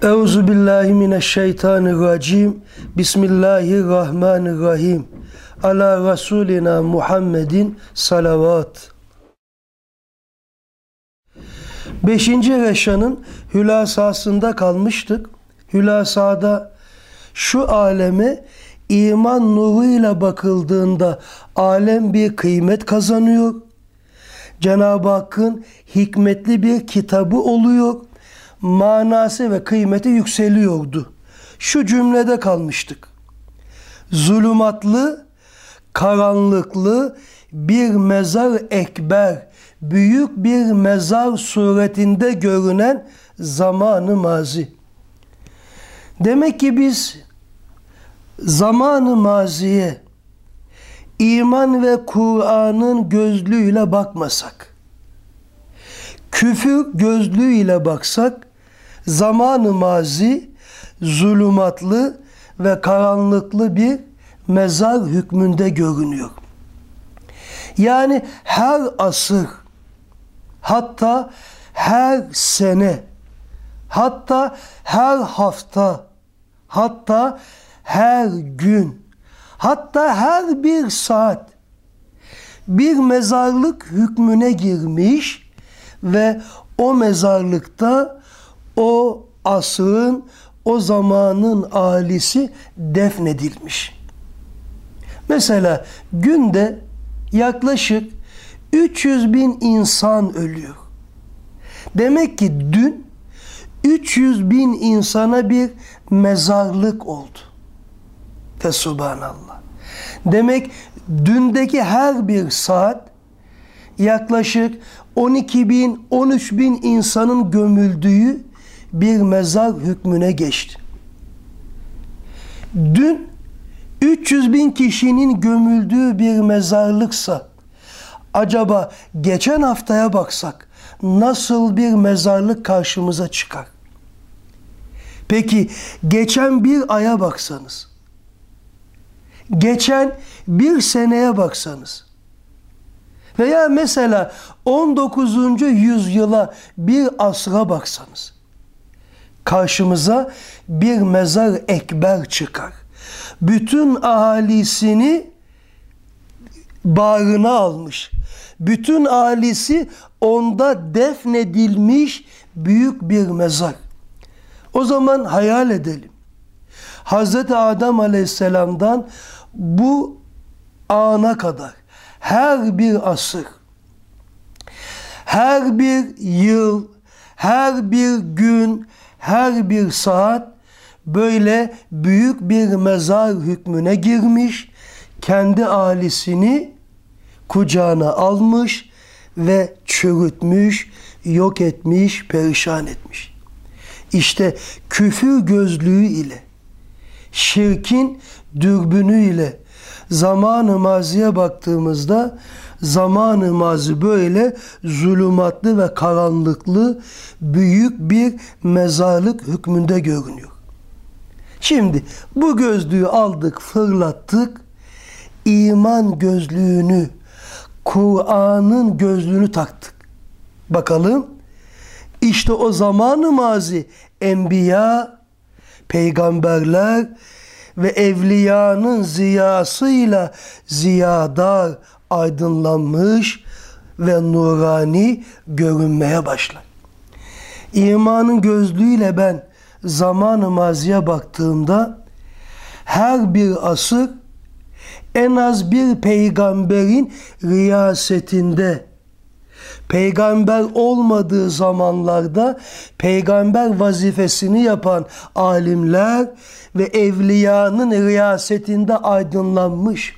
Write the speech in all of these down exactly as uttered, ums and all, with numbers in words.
Euzu billahi mineşşeytanirracim. Bismillahirrahmanirrahim. Ala Resulina Muhammedin salavat. Beşinci reşanın hülasasında kalmıştık. Hülasada şu aleme iman nuruyla bakıldığında alem bir kıymet kazanıyor. Cenab-ı Hakk'ın hikmetli bir kitabı oluyor. Manası ve kıymeti yükseliyordu. Şu cümlede kalmıştık. Zulümatlı, karanlıklı bir mezar ekber, büyük bir mezar suretinde görünen zamanı mazi. Demek ki biz zamanı maziye iman ve Kur'an'ın gözlüğüyle bakmasak, küfür gözlüğüyle baksak, zamanı mazi zulümatlı ve karanlıklı bir mezar hükmünde görünüyor. Yani her asır, hatta her sene, hatta her hafta, hatta her gün, hatta her bir saat bir mezarlık hükmüne girmiş ve o mezarlıkta o asrın, o zamanın ahalisi defnedilmiş. Mesela günde yaklaşık üç yüz bin insan ölüyor. Demek ki dün üç yüz bin insana bir mezarlık oldu. Fesubhanallah. Demek dündeki her bir saat yaklaşık on iki bin, on üç bin insanın gömüldüğü bir mezar hükmüne geçti. Dün üç yüz bin kişinin gömüldüğü bir mezarlıksa, acaba geçen haftaya baksak nasıl bir mezarlık karşımıza çıkar? Peki geçen bir aya baksanız, geçen bir seneye baksanız veya mesela on dokuzuncu yüzyıla, bir asra baksanız karşımıza bir mezar ekber çıkar. Bütün ahalisini bağrına almış. Bütün ahalisi onda defnedilmiş büyük bir mezar. O zaman hayal edelim. Hazreti Adem Aleyhisselam'dan bu ana kadar her bir asır, her bir yıl, her bir gün, her bir saat böyle büyük bir mezar hükmüne girmiş, kendi ailesini kucağına almış ve çürütmüş, yok etmiş, perişan etmiş. İşte küfür gözlüğü ile, şirkin dürbünü ile zaman-ı maziye baktığımızda zaman-ı mazi böyle zulümatlı ve karanlıklı büyük bir mezarlık hükmünde görünüyor. Şimdi bu gözlüğü aldık, fırlattık, iman gözlüğünü, Kur'an'ın gözlüğünü taktık. Bakalım, işte o zaman-ı mazi enbiya, peygamberler ve evliyanın ziyasıyla ziyadar, aydınlanmış ve nurani görünmeye başlar. İmanın gözlüğüyle ben zaman-ı maziye baktığımda her bir asır en az bir peygamberin riyasetinde, peygamber olmadığı zamanlarda peygamber vazifesini yapan alimler ve evliyanın riyasetinde aydınlanmış.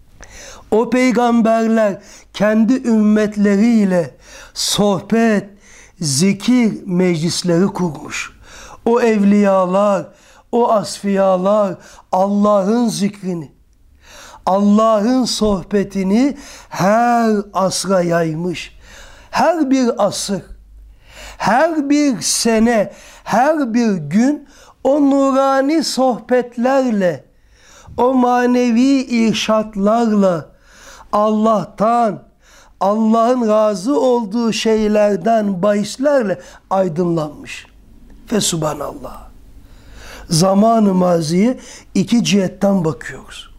O peygamberler kendi ümmetleriyle sohbet, zikir meclisleri kurmuş. O evliyalar, o asfiyalar Allah'ın zikrini, Allah'ın sohbetini her asra yaymış. Her bir asır, her bir sene, her bir gün o nurani sohbetlerle, o manevi irşatlarla Allah'tan, Allah'ın razı olduğu şeylerden, bahislerle aydınlanmış. Fesubhanallah. Zamanı maziye iki cihetten bakıyoruz.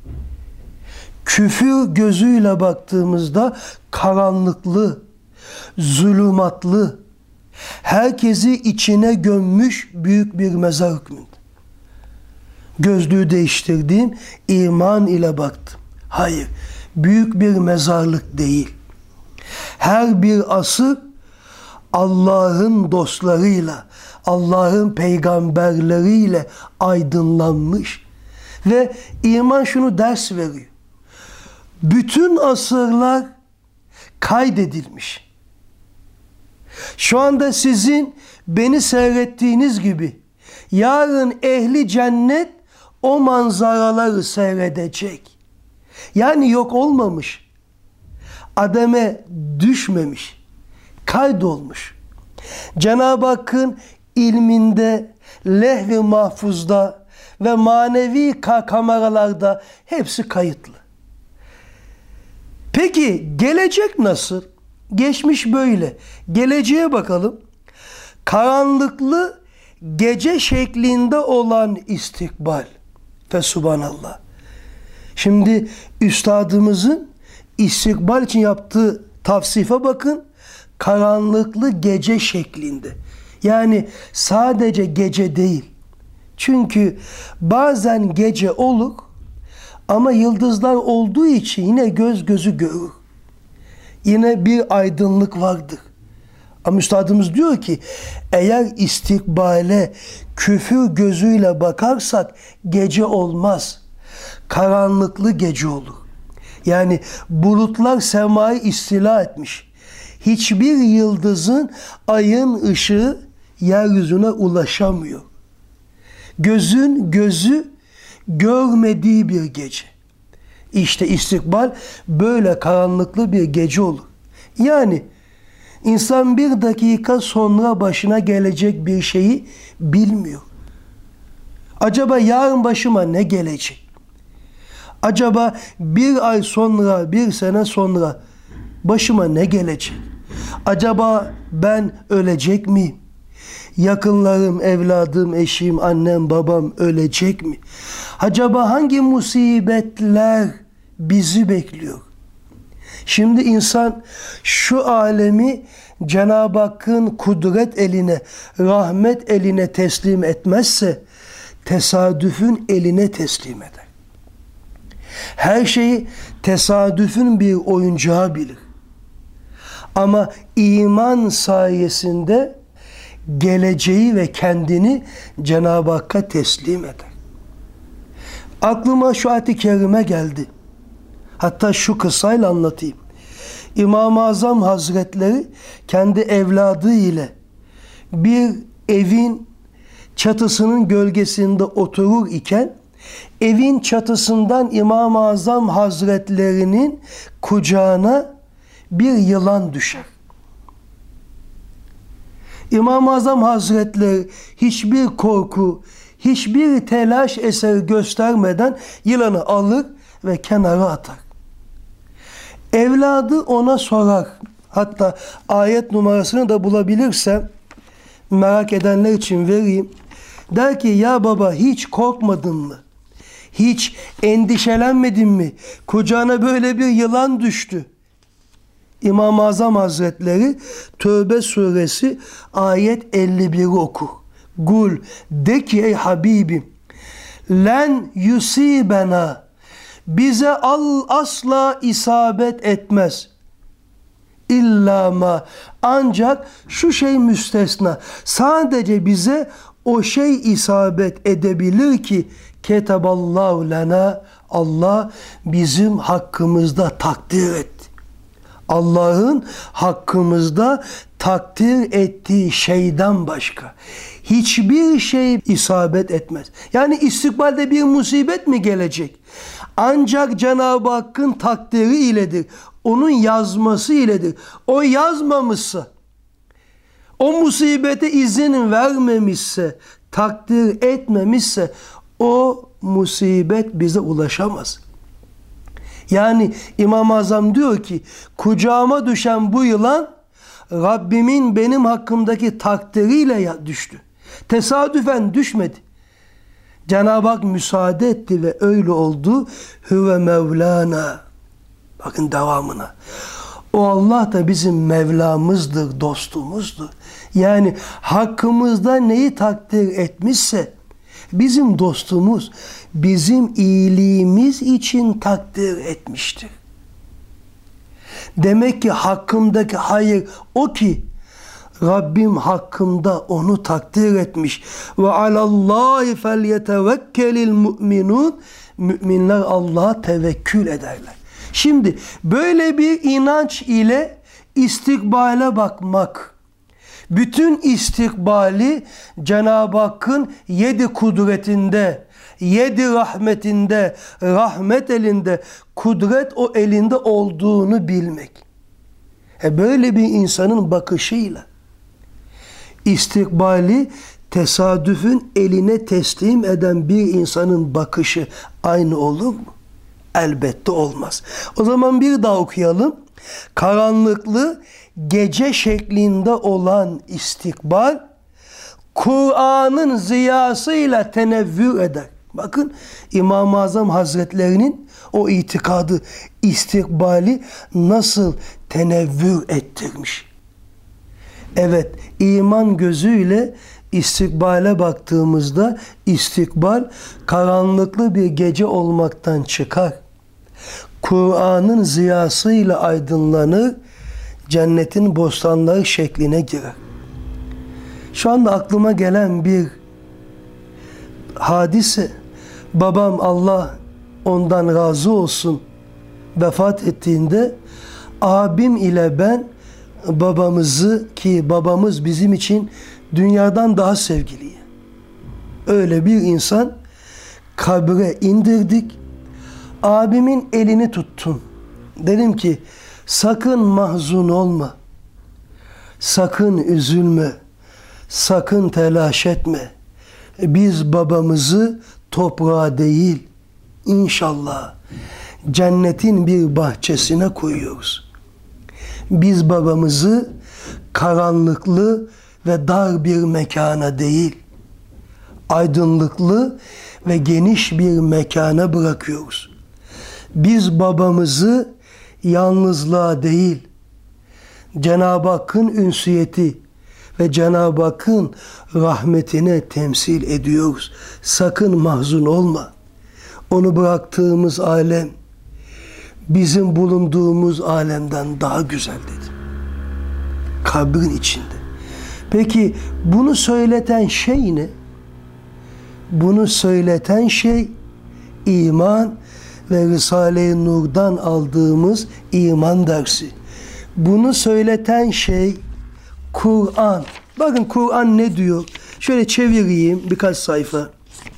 Küfür gözüyle baktığımızda karanlıklı, zulümatlı, herkesi içine gömmüş büyük bir mezar hükmünde. Gözlüğü değiştirdiğim iman ile baktım. Hayır, büyük bir mezarlık değil. Her bir asır Allah'ın dostlarıyla, Allah'ın peygamberleriyle aydınlanmış ve iman şunu ders veriyor. Bütün asırlar kaydedilmiş. Şu anda sizin beni seyrettiğiniz gibi yarın ehli cennet o manzaraları seyredecek. Yani yok olmamış, ademe düşmemiş, kaydolmuş. Cenab-ı Hakk'ın ilminde, lehv-i mahfuzda ve manevi kameralarda hepsi kayıtlı. Peki gelecek nasıl? Geçmiş böyle. Geleceğe bakalım. Karanlıklı gece şeklinde olan istikbal. Fesubhanallah. Şimdi üstadımızın istikbal için yaptığı tavsife bakın. Karanlıklı gece şeklinde. Yani sadece gece değil. Çünkü bazen gece olur ama yıldızlar olduğu için yine göz gözü görür. Yine bir aydınlık vardır. Ama üstadımız diyor ki eğer istikbale küfür gözüyle bakarsak gece olmaz. Karanlıklı gece olur. Yani bulutlar semayı istila etmiş. Hiçbir yıldızın, ayın ışığı yeryüzüne ulaşamıyor. Gözün gözü görmediği bir gece. İşte istikbal böyle karanlıklı bir gece olur. Yani insan bir dakika sonra başına gelecek bir şeyi bilmiyor. Acaba yarın başıma ne gelecek? Acaba bir ay sonra, bir sene sonra başıma ne gelecek? Acaba ben ölecek miyim? Yakınlarım, evladım, eşim, annem, babam ölecek mi? Acaba hangi musibetler bizi bekliyor? Şimdi insan şu alemi Cenab-ı Hakk'ın kudret eline, rahmet eline teslim etmezse tesadüfün eline teslim eder. Her şeyi tesadüfün bir oyuncağı bilir. Ama iman sayesinde geleceği ve kendini Cenab-ı Hakk'a teslim eder. Aklıma şu ayet-i kerime geldi. Hatta şu kıssayla anlatayım. İmam-ı Azam Hazretleri kendi evladı ile bir evin çatısının gölgesinde oturur iken evin çatısından İmam-ı Azam Hazretlerinin kucağına bir yılan düşer. İmam-ı Azam Hazretleri hiçbir korku, hiçbir telaş eseri göstermeden yılanı alır ve kenara atar. Evladı ona sorar. Hatta ayet numarasını da bulabilirsem merak edenler için vereyim. Der ki ya baba hiç korkmadın mı? Hiç endişelenmedin mi? Kucağına böyle bir yılan düştü. İmam-ı Azam Hazretleri Tövbe suresi ayet elli bir'i okur. Gul de ki ey Habibim len yusibena bize al asla isabet etmez. İlla ma ancak şu şey müstesna sadece bize o şey isabet edebilir ki ketaballahu lena Allah bizim hakkımızda takdir etti. Allah'ın hakkımızda takdir ettiği şeyden başka hiçbir şey isabet etmez. Yani istikbalde bir musibet mi gelecek? Ancak Cenab-ı Hakk'ın takdiri iledir. Onun yazması iledir. O yazmamışsa, o musibete izin vermemişse, takdir etmemişse o musibet bize ulaşamaz. Yani İmam-ı Azam diyor ki kucağıma düşen bu yılan Rabbimin benim hakkımdaki takdiriyle düştü. Tesadüfen düşmedi. Cenab-ı Hak müsaade etti ve öyle oldu. Huve Mevlana. Bakın devamına. O Allah da bizim Mevlamızdır, dostumuzdur. Yani hakkımızda neyi takdir etmişse bizim dostumuz, bizim iyiliğimiz için takdir etmiştir. Demek ki hakkımdaki hayır o ki Rabbim hakkımda onu takdir etmiş. Ve alallahi felyetevekkelil mu'minun. Müminler Allah'a tevekkül ederler. Şimdi böyle bir inanç ile istikbale bakmak, bütün istikbali Cenab-ı Hakk'ın yedi kudretinde, yedi rahmetinde, rahmet elinde, kudret o elinde olduğunu bilmek. E böyle bir insanın bakışıyla istikbali tesadüfün eline teslim eden bir insanın bakışı aynı olur mu? Elbette olmaz. O zaman bir daha okuyalım. Karanlıklı gece şeklinde olan istikbal Kur'an'ın ziyasıyla tenevvür eder. Bakın İmam-ı Azam Hazretlerinin o itikadı, istikbali nasıl tenevvür ettirmiş. Evet, iman gözüyle istikbale baktığımızda istikbal karanlıklı bir gece olmaktan çıkar. Kur'an'ın ziyasıyla aydınlanır, cennetin bostanları şekline girer. Şu anda aklıma gelen bir hadise, babam Allah ondan razı olsun vefat ettiğinde abim ile ben babamızı, ki babamız bizim için dünyadan daha sevgili, öyle bir insan, kabre indirdik. Abimin elini tuttum. Dedim ki sakın mahzun olma. Sakın üzülme. Sakın telaş etme. Biz babamızı toprağa değil, İnşallah cennetin bir bahçesine koyuyoruz. Biz babamızı karanlıklı ve dar bir mekana değil, aydınlıklı ve geniş bir mekana bırakıyoruz. Biz babamızı yalnızlığa değil, Cenab-ı Hakk'ın ünsiyeti ve Cenab-ı Hakk'ın rahmetine temsil ediyoruz. Sakın mahzun olma. Onu bıraktığımız alem bizim bulunduğumuz alemden daha güzel dedi. Kabrin içinde. Peki bunu söyleten şey ne? Bunu söyleten şey iman ve Risale-i Nur'dan aldığımız iman dersi. Bunu söyleten şey Kur'an. Bakın Kur'an ne diyor? Şöyle çevireyim birkaç sayfa.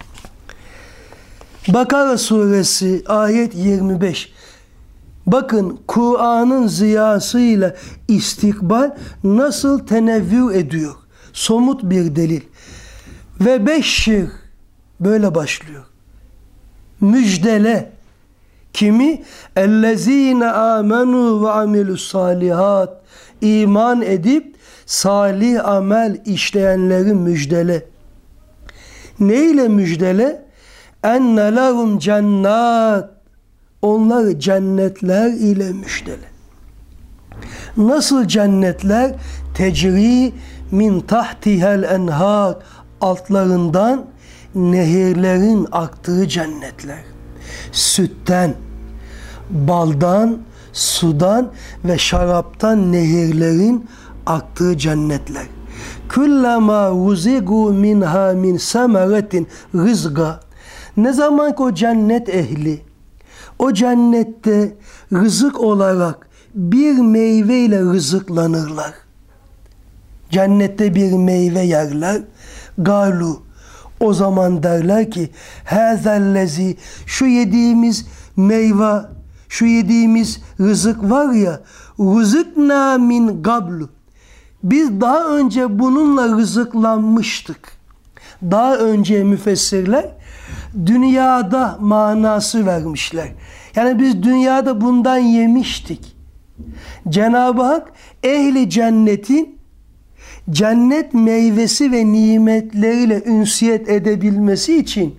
Bakara suresi ayet yirmi beş. Bakın Kur'an'ın ziyasıyla istikbal nasıl tenevvür ediyor. Somut bir delil. Ve beşşir böyle başlıyor. Müjdele. Kimi? Ellezine amenu ve amilus salihat. İman edip salih amel işleyenleri müjdele. Ne ile müjdele? Enne lehum cennet. Onları cennetler ile müjdele. Nasıl cennetler? Tecri min tahtihel enhar. Altlarından nehirlerin aktığı cennetler. Sütten, baldan, sudan ve şaraptan nehirlerin aktığı cennetler. Kullama ruzigu minha min semeretin rızga. Ne zaman ki o cennet ehli o cennette rızık olarak bir meyveyle rızıklanırlar. Cennette bir meyve yerler. Galu. O zaman derler ki hâzellezi, şu yediğimiz meyve, şu yediğimiz rızık var ya, rızıkna min gablu. Biz daha önce bununla rızıklanmıştık. Daha önce müfessirler dünyada manası vermişler. Yani biz dünyada bundan yemiştik. Cenab-ı Hak ehli cennetin cennet meyvesi ve nimetleriyle ünsiyet edebilmesi için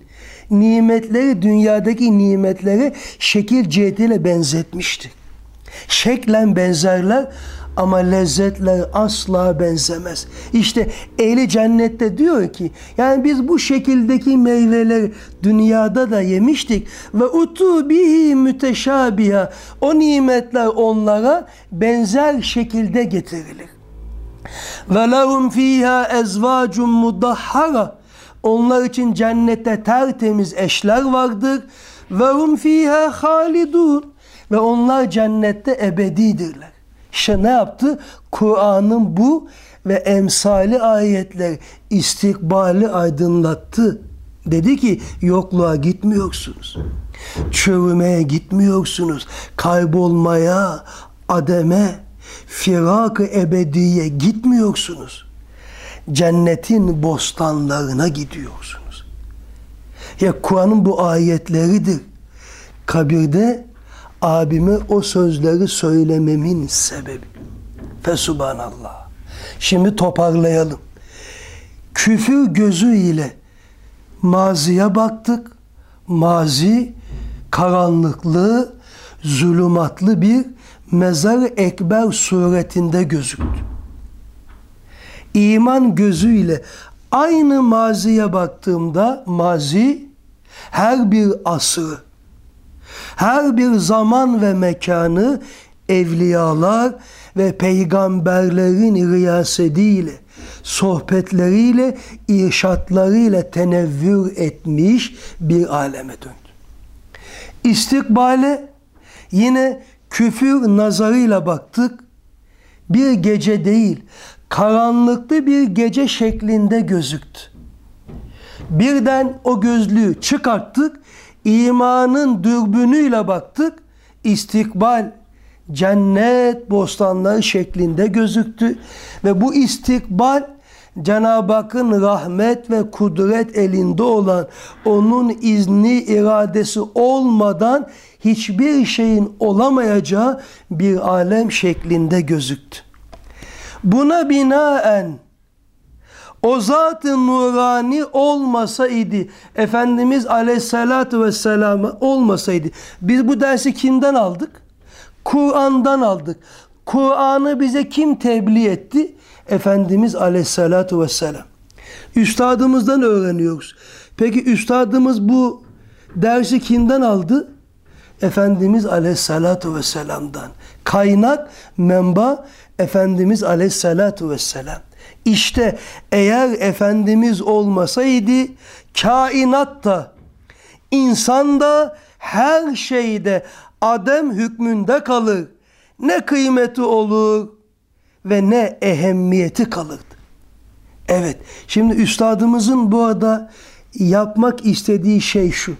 nimetleri dünyadaki nimetlere şekil cihetiyle benzetmiştir. Şeklen benzerler ama lezzetler asla benzemez. İşte ehli cennette diyor ki, yani biz bu şekildeki meyveleri dünyada da yemiştik ve utu bihi müteşabiha, o nimetler onlara benzer şekilde getirilir. Ve lehum fiha ezvacun mudahhara, onlar için cennette tertemiz eşler vardır. Ve hum fiha halidun, ve onlar cennette ebedidirler. İşte ne yaptı? Kur'an'ın bu ve emsali ayetler istikbali aydınlattı. Dedi ki yokluğa gitmiyorsunuz. Çürümeye gitmiyorsunuz. Kaybolmaya, ademe, firak-ı ebediye gitmiyorsunuz. Cennetin bostanlarına gidiyorsunuz. Ya Kur'an'ın bu ayetleridir. Kabirde abime o sözleri söylememin sebebi. Fesubhanallah. Şimdi toparlayalım. Küfür gözüyle maziye baktık. Mazi karanlıklı, zulümatlı bir mezar-ı ekber suretinde gözüktü. İman gözüyle aynı maziye baktığımda mazi her bir asrı, her bir zaman ve mekanı evliyalar ve peygamberlerin riyasetiyle, sohbetleriyle, irşatlarıyla tenevvür etmiş bir aleme döndü. İstikbale yine küfür nazarıyla baktık. Bir gece değil, karanlıklı bir gece şeklinde gözüktü. Birden o gözlüğü çıkarttık, imanın dürbünüyle baktık, istikbal cennet bostanları şeklinde gözüktü ve bu istikbal Cenab-ı Hakk'ın rahmet ve kudret elinde olan, onun izni, iradesi olmadan hiçbir şeyin olamayacağı bir alem şeklinde gözüktü. Buna binaen o zat-ı nurani olmasaydı, Efendimiz Aleyhisselatü Vesselam olmasaydı, biz bu dersi kimden aldık? Kur'an'dan aldık. Kur'an'ı bize kim tebliğ etti? Efendimiz Aleyhisselatü Vesselam. Üstadımızdan öğreniyoruz. Peki üstadımız bu dersi kimden aldı? Efendimiz Aleyhisselatü Vesselam'dan. Kaynak, menba Efendimiz Aleyhisselatü Vesselam. İşte eğer Efendimiz olmasaydı kainatta, insanda, her şeyde adem hükmünde kalır. Ne kıymeti olur ve ne ehemmiyeti kalırdı. Evet, şimdi üstadımızın bu arada yapmak istediği şey şu.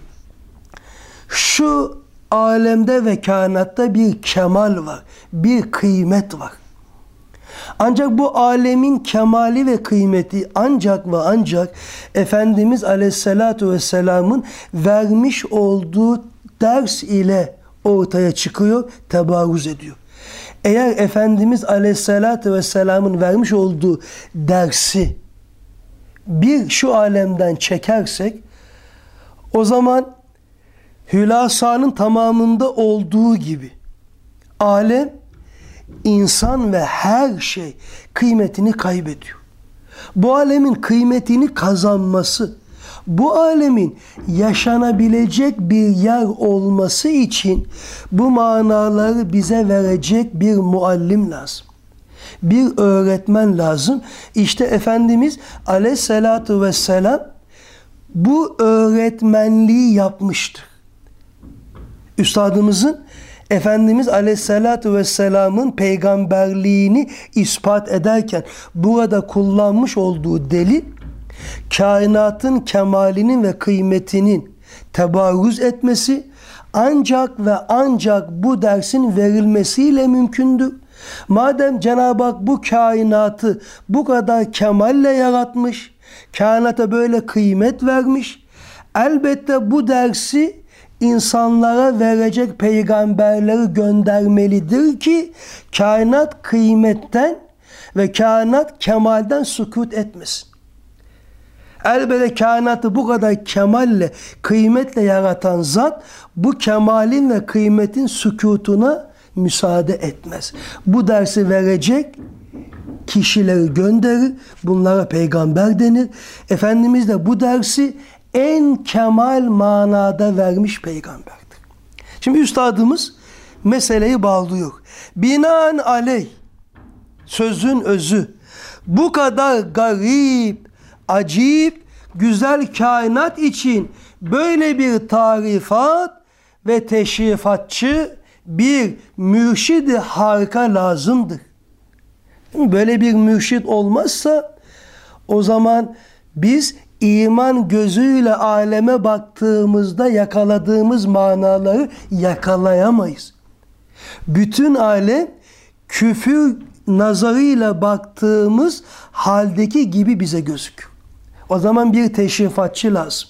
Şu alemde ve kainatta bir kemal var, bir kıymet var. Ancak bu alemin kemali ve kıymeti ancak ve ancak Efendimiz Aleyhisselatü Vesselam'ın vermiş olduğu ders ile ortaya çıkıyor, tebarruz ediyor. Eğer Efendimiz Aleyhisselatü Vesselam'ın vermiş olduğu dersi bir şu alemden çekersek, o zaman hülasanın tamamında olduğu gibi alem, insan ve her şey kıymetini kaybediyor. Bu alemin kıymetini kazanması, bu alemin yaşanabilecek bir yer olması için bu manaları bize verecek bir muallim lazım. Bir öğretmen lazım. İşte Efendimiz Aleyhisselatü Vesselam bu öğretmenliği yapmıştır. Üstadımızın Efendimiz Aleyhisselatü Vesselam'ın peygamberliğini ispat ederken burada kullanmış olduğu delil, kainatın kemalinin ve kıymetinin tebarruz etmesi ancak ve ancak bu dersin verilmesiyle mümkündür. Madem Cenab-ı Hak bu kainatı bu kadar kemalle yaratmış, kainata böyle kıymet vermiş, elbette bu dersi insanlara verecek peygamberleri göndermelidir ki kainat kıymetten ve kainat kemalden sükût etmesin. Elbette kainatı bu kadar kemalle, kıymetle yaratan zat bu kemalin ve kıymetin sükutuna müsaade etmez. Bu dersi verecek kişileri gönderir. Bunlara peygamber denir. Efendimiz de bu dersi en kemal manada vermiş peygamberdir. Şimdi üstadımız meseleyi bağlıyor. Binaenaleyh sözün özü bu kadar garip, acayip, güzel kainat için böyle bir tarifat ve teşrifatçı bir mürşid-i harika lazımdır. Böyle bir mürşid olmazsa o zaman biz iman gözüyle aleme baktığımızda yakaladığımız manaları yakalayamayız. Bütün alem küfür nazarıyla baktığımız haldeki gibi bize gözükür. O zaman bir teşrifatçı lazım.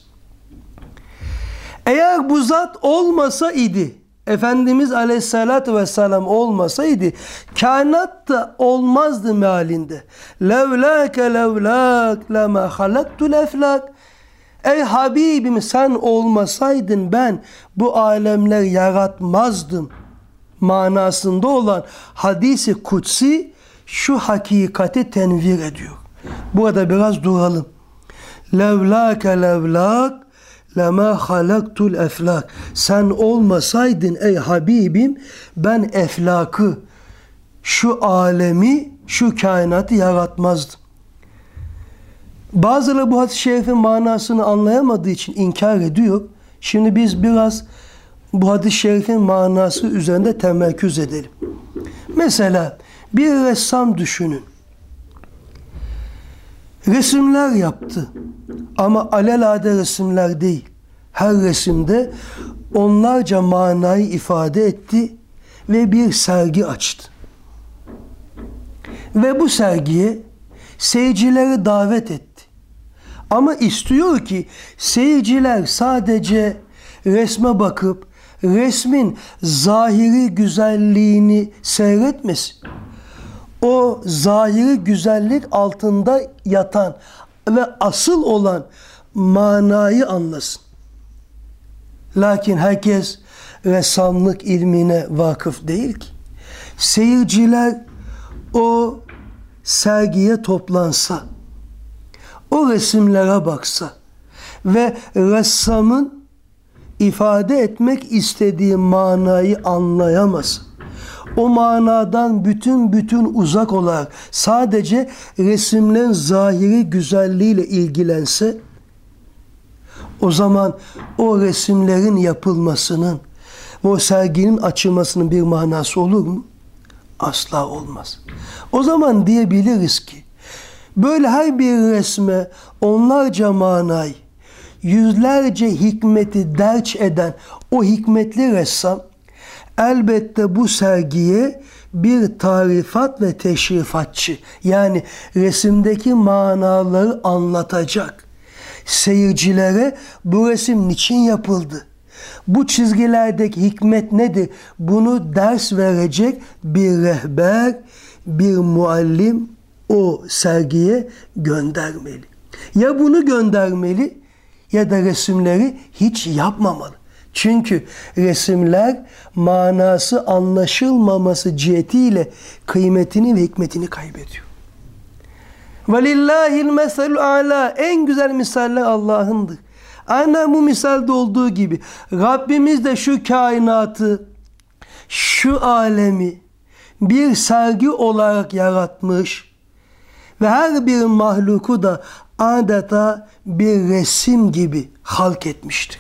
Eğer bu zat olmasa idi, Efendimiz Aleyhisselatü Vesselam olmasaydı, kainat da olmazdı mealinde. Levlâke levlâk lemâ halaktul eflâk. Ey Habibim, sen olmasaydın ben bu alemler yaratmazdım manasında olan hadisi kutsi şu hakikati tenvir ediyor. Burada biraz duralım. Levlâke levlâk lema halaktul eflak. Sen olmasaydın ey Habibim ben eflakı, şu alemi, şu kainatı yaratmazdım. Bazıları bu hadis-i şerifin manasını anlayamadığı için inkar ediyor. Şimdi biz biraz bu hadis-i şerifin manası üzerinde temerküz edelim. Mesela bir ressam düşünün. Resimler yaptı. Ama alelade resimler değil. Her resimde onlarca manayı ifade etti ve bir sergi açtı. Ve bu sergiye seyircileri davet etti. Ama istiyor ki seyirciler sadece resme bakıp resmin zahiri güzelliğini seyretmesin. O zahiri güzellik altında yatan ve asıl olan manayı anlasın. Lakin herkes ressamlık ilmine vakıf değil ki. Seyirciler o sergiye toplansa, o resimlere baksa ve ressamın ifade etmek istediği manayı anlayamaz. O manadan bütün bütün uzak olarak sadece resimlerin zahiri güzelliğiyle ilgilense, o zaman o resimlerin yapılmasının ve o serginin açılmasının bir manası olur mu? Asla olmaz. O zaman diyebiliriz ki böyle her bir resme onlarca manayı, yüzlerce hikmeti derç eden o hikmetli ressam elbette bu sergiye bir tarifat ve teşrifatçı, yani resimdeki manaları anlatacak. Seyircilere bu resim niçin yapıldı? Bu çizgilerdeki hikmet nedir? Bunu ders verecek bir rehber, bir muallim o sergiye göndermeli. Ya bunu göndermeli ya da resimleri hiç yapmamalı. Çünkü resimler manası anlaşılmaması cihetiyle kıymetini ve hikmetini kaybediyor. وَلِلَّهِ الْمَثَلُ عَلَى. En güzel misaller Allah'ındır. Aynen bu misalde olduğu gibi Rabbimiz de şu kainatı, şu alemi bir sergi olarak yaratmış ve her bir mahluku da adeta bir resim gibi halk etmiştir.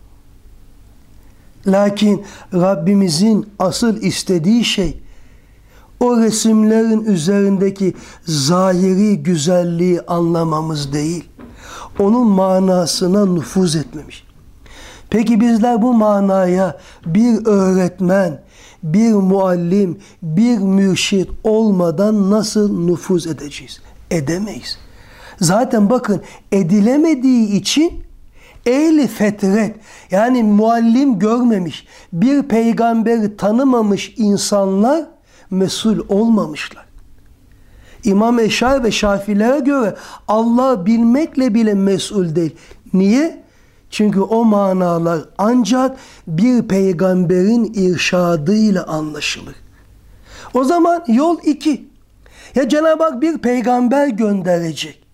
Lakin Rabbimizin asıl istediği şey o resimlerin üzerindeki zahiri güzelliği anlamamız değil, onun manasına nüfuz etmemiş. Peki bizler bu manaya bir öğretmen, bir muallim, bir mürşid olmadan nasıl nüfuz edeceğiz? Edemeyiz. Zaten bakın edilemediği için ehli fetret, yani muallim görmemiş, bir peygamberi tanımamış insanlar mesul olmamışlar. İmam Eşari ve Şafilere göre Allah bilmekle bile mesul değil. Niye? Çünkü o manalar ancak bir peygamberin irşadıyla anlaşılır. O zaman yol iki. Ya Cenab-ı Hak bir peygamber gönderecek.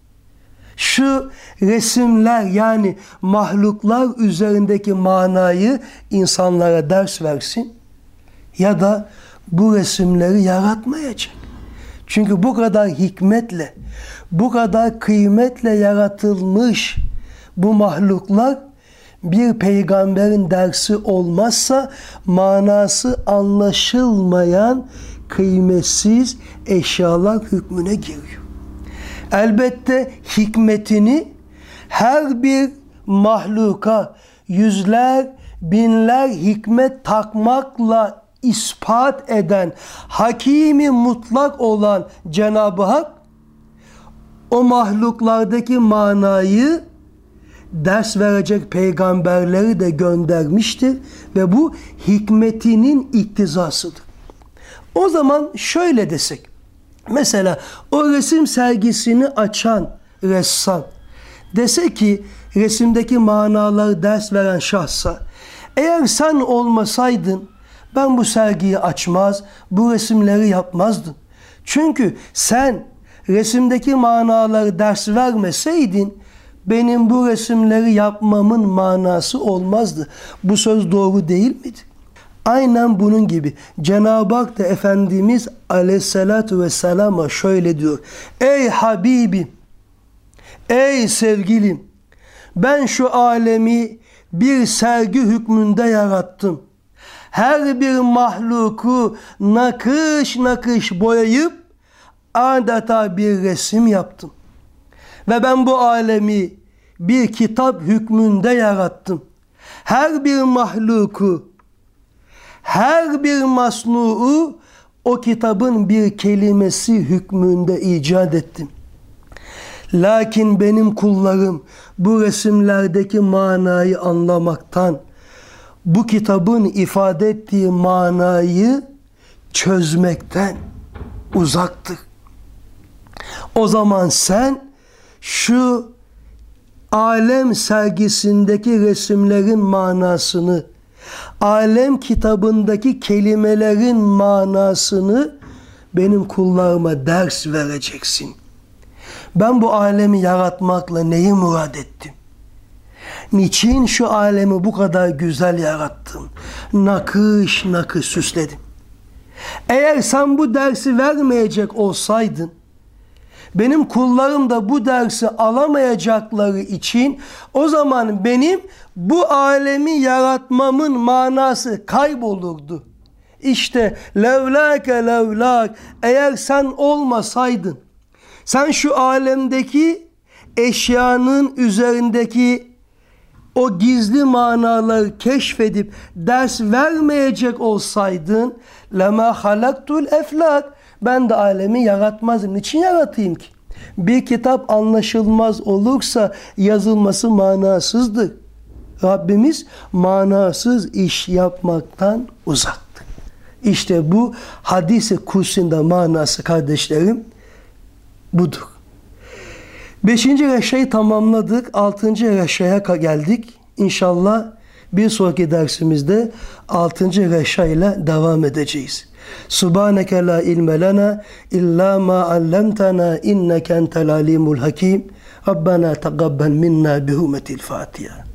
Şu resimler yani mahluklar üzerindeki manayı insanlara ders versin. Ya da bu resimleri yaratmayacak. Çünkü bu kadar hikmetle, bu kadar kıymetle yaratılmış bu mahluklar bir peygamberin dersi olmazsa manası anlaşılmayan kıymetsiz eşyalar hükmüne giriyor. Elbette hikmetini her bir mahluka yüzler, binler hikmet takmakla ispat eden, hakimi mutlak olan Cenab-ı Hak o mahluklardaki manayı ders verecek peygamberleri de göndermiştir ve bu hikmetinin iktizasıdır. O zaman şöyle desek, mesela o resim sergisini açan ressam dese ki resimdeki manaları ders veren şahsa, eğer sen olmasaydın ben bu sergiyi açmaz, bu resimleri yapmazdım. Çünkü sen resimdeki manaları ders vermeseydin benim bu resimleri yapmamın manası olmazdı. Bu söz doğru değil midir? Aynen bunun gibi Cenab-ı Hak da Efendimiz Aleyhisselatü Vesselam'a şöyle diyor. Ey Habibim, ey sevgilim, ben şu alemi bir sergi hükmünde yarattım. Her bir mahluku nakış nakış boyayıp adeta bir resim yaptım. Ve ben bu alemi bir kitap hükmünde yarattım. Her bir mahluku, her bir masnu'u o kitabın bir kelimesi hükmünde icat ettim. Lakin benim kullarım bu resimlerdeki manayı anlamaktan, bu kitabın ifade ettiği manayı çözmekten uzaktır. O zaman sen şu alem sergisindeki resimlerin manasını, alem kitabındaki kelimelerin manasını benim kullarıma ders vereceksin. Ben bu alemi yaratmakla neyi murad ettim? Niçin şu alemi bu kadar güzel yarattım? Nakış nakış süsledim. Eğer sen bu dersi vermeyecek olsaydın, benim kullarım da bu dersi alamayacakları için o zaman benim bu alemi yaratmamın manası kaybolurdu. İşte levlâke levlâk, eğer sen olmasaydın, sen şu alemdeki eşyanın üzerindeki o gizli manaları keşfedip ders vermeyecek olsaydın lema halaktul eflak, ben de alemi yaratmazdım. Niçin yaratayım ki? Bir kitap anlaşılmaz olursa yazılması manasızdır. Rabbimiz manasız iş yapmaktan uzaktır. İşte bu hadis-i kutsinde manası kardeşlerim budur. Beşinci reşeyi tamamladık. Altıncı reşeye geldik. İnşallah bir sonraki dersimizde altıncı reşeyle devam edeceğiz. Subhaneke la ilme lena illa ma allamtana inneke entel alimul hakim. Rabbena taqabbal minna bi hurmetil Fatiha.